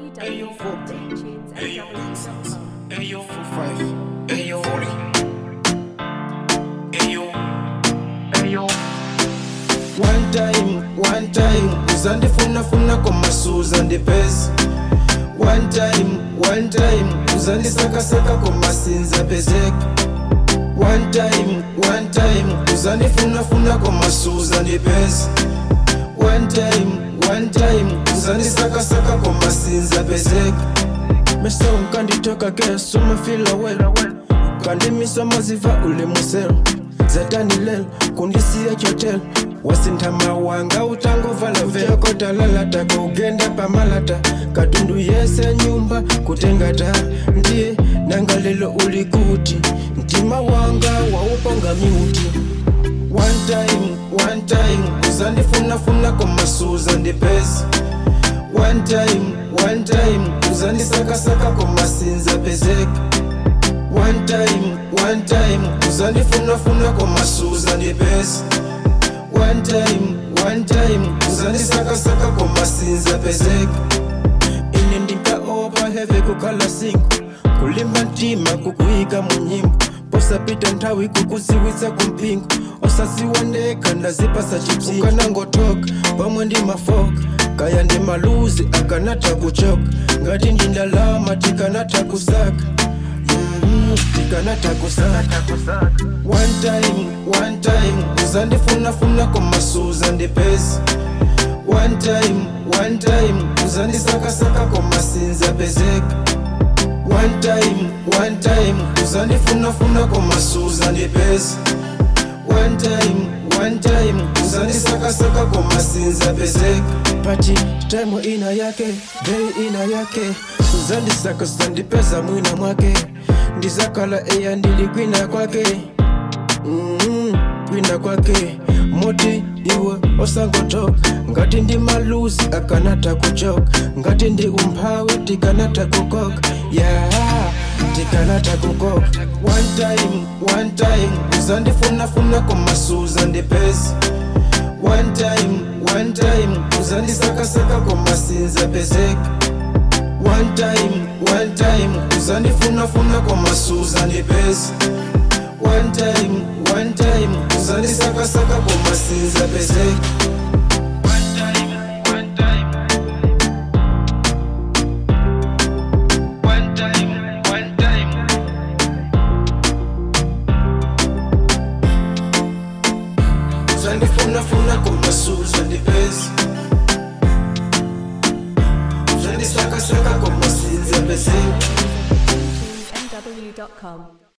www.teamtunesmw.com. Ayo 45, ayo 40, ayo. One time, uzandifuna komasuza ndipezi. One time, uzandisakasaka komasinza bezeka. One time, uzandifuna komasuza ndipezi. One time, uzandisakasaka komasinza bezeka. Mesa unkanditoka guess uma feel well. Kandimisa maziva ule muselo. Zatani lelo kundisiya chotel. Wasintama wanga utango vala veo kota lalata kugenda pamalata. Katundu yese nyumba kutengata. Ndiye nangalelo ulikuti. Ntima wanga wauponga miuti. One time uzandifuna komasuza ndipezi. One time uzandisakasaka komasinza bezeka. One time uzandifuna komasuza ndipezi. One time uzandisakasaka komasinza bezeka. Ine ndinkaopa heve kukala singo. Kulimba ntima kukuika munyimbo. Posapita nthawi kukuziwitsa kumpingo. Osasiwandeka ndazipasa chipsi. Ukanangotoka pamwe ndi mafoka. Kaya ndi maluzi akanata kuchoka. Ngati ndindalama tikanata kusaka. Tikanata kusaka. One time uzandifuna komasuza ndipezi. One time uzandisakasaka komasinza bezeka. One time uzandifuna komasuza ndipezi. One time uzandisakasaka komasinza bezeka. Pati time ina yake, day ina yake. Uzandisakasa ndipeza mwina mwake. Ndizakala eya ndilikwina kwake. Kwina kwake. Moti iwe osangotoka. Ngati ndi maluzi akanata kuchoka. Ngati ndi umphawi tikanata kukoka. Yeah, tikanata kukoka. One time uzandifuna komasuza ndipezi. One time uzandisakasaka komasinza bezeka. One time uzandifuna komasuza ndipezi. One time uzandisakasaka komasinza bezeka. Uzandifuna komasuza ndipezi. Uzandisakasaka komasinza bezeka. teamtunesmw.com.